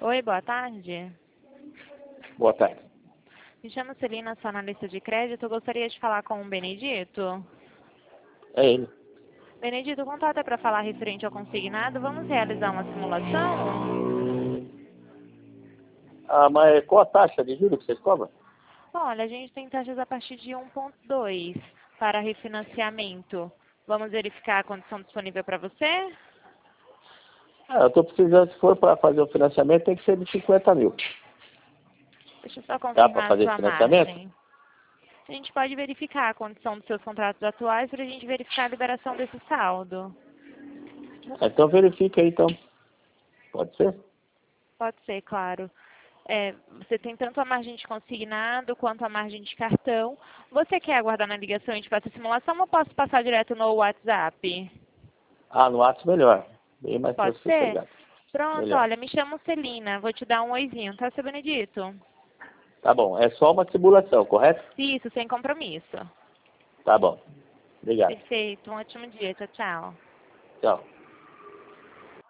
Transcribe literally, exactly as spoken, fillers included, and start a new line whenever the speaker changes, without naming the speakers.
Oi, boa tarde.
Boa tarde.
Me chamo Celina, sou analista de crédito. Eu gostaria de falar com o Benedito.
É ele.
Benedito, o contato é para falar referente ao consignado. Vamos realizar uma simulação?
Ah, mas qual a taxa de juros que vocês cobram?
Olha, a gente tem taxas a partir de um ponto dois para refinanciamento. Vamos verificar a condição disponível para você?
Ah, eu estou precisando, se for para fazer o financiamento, tem que ser de cinquenta mil.
Deixa eu só
Dá para
confirmar a
fazer
sua
financiamento?
margem. A gente pode verificar a condição dos seus contratos atuais para a gente verificar a liberação desse saldo.
Então verifica aí, então. Pode ser?
Pode ser, claro. É, você tem tanto a margem de consignado quanto a margem de cartão. Você quer aguardar na ligação e a gente passa a simulação ou posso passar direto no WhatsApp?
Ah, no WhatsApp melhor. Bem mais
Pode ser?
sossegado.
Pronto,
Melhor.
olha, me chamo Celina. Vou te dar um oizinho, tá, seu Benedito?
Tá bom. É só uma simulação, correto?
Isso, sem compromisso.
Tá bom. Obrigado.
Perfeito, um ótimo dia. Tchau, tchau.
Tchau.